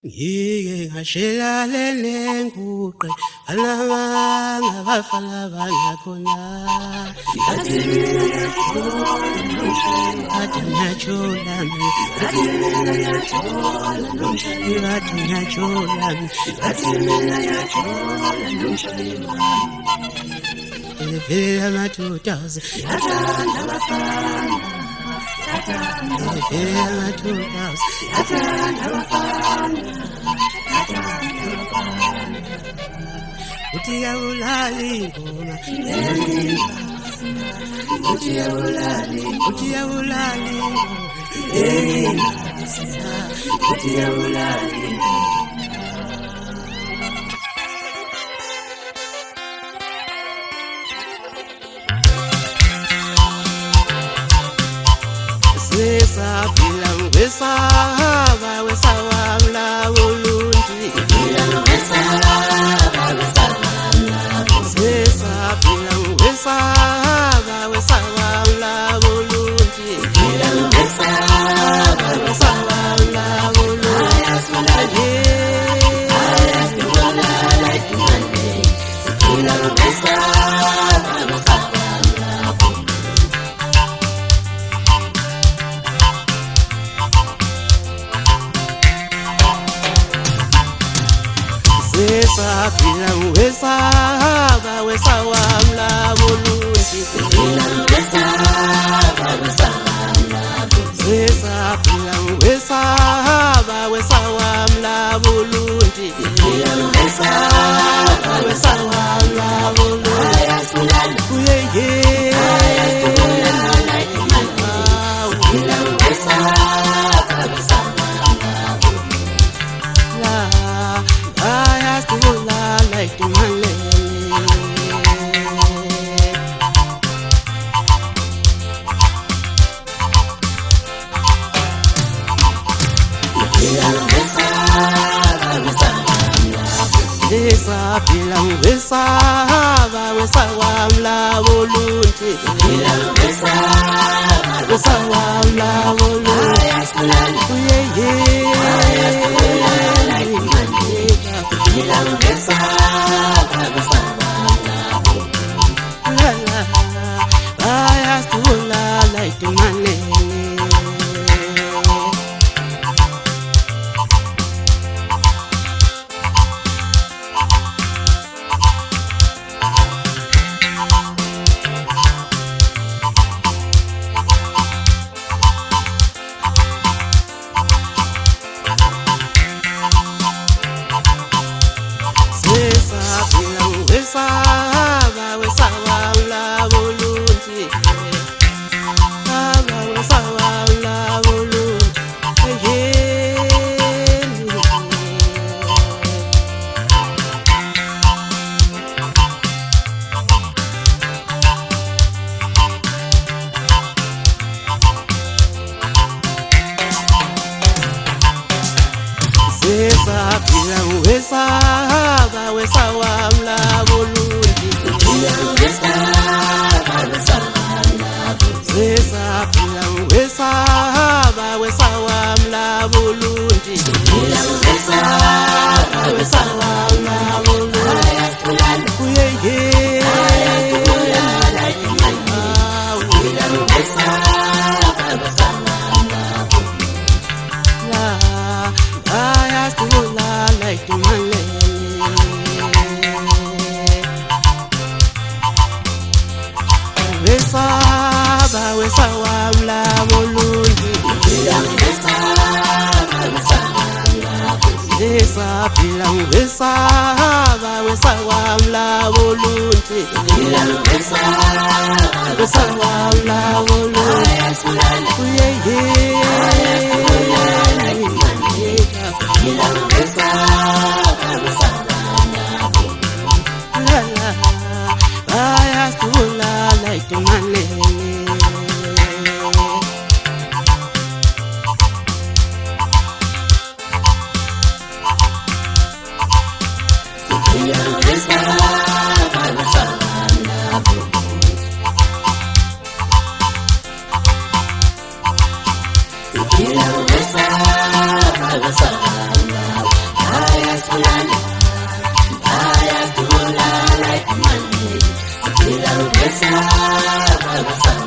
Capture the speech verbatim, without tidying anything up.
Ngike ngashelale nenguqe alabanga bafana bangakhona athi ngiyachola athi ngiyachola nomshayeli athi ngiyachola athi ngiyachola nomshayeli evela ma two thousand yathanda bafana evela ma two thousand yathanda bafana uthi yawulali ngoma uthi yawulali uthi yawulali uthi yawulali Saphila ngesaba wesawamla ulunti saphila ngesaba wesawamla saphila ngesaba wesawamla ulunti saphila ngesaba wesawamla ulunti ayasulale ayasulale like Monday saphila ngesaba wesawamla saphila ngesaba wesawamla ulunti saphila ngesaba wesawamla saphila ngesaba wesawamla ulunti saphila ngesaba wesawamla ulunti ayasulala uyeye ayasulala like Monday saphila ngesaba wesawamla la ayasula like Monday saphila ngesaba wesawamla ulunti saphila ngesaba wesawamla ulunti ayasulala uyeye ayasulala like Monday saphila ngesaba wesawamla la la ayasula like Monday saphila ngesaba wesawamla ulunti saba wesawamla ulunti saphila ngesaba wesawamla ulunti saphila ngesaba wesawamla saphila ngesaba wesawamla ulunti saphila ngesaba wesawamla ulunti ayasulala uyeye ayasulala like Monday saphila ngesaba wesawamla la ayasula like Monday wesaba wesawamla ulunti saphila ngesaba wesawamla saphila ngesaba wesawamla ulunti saphila ngesaba wesawamla ulunti ayasulala uyeye ayasulala like Monday saphila ngesaba wesawamla la la ayasula like Monday saphila ngesaba wesawamla saphila ngesaba wesawamla Balubesa, balubesa.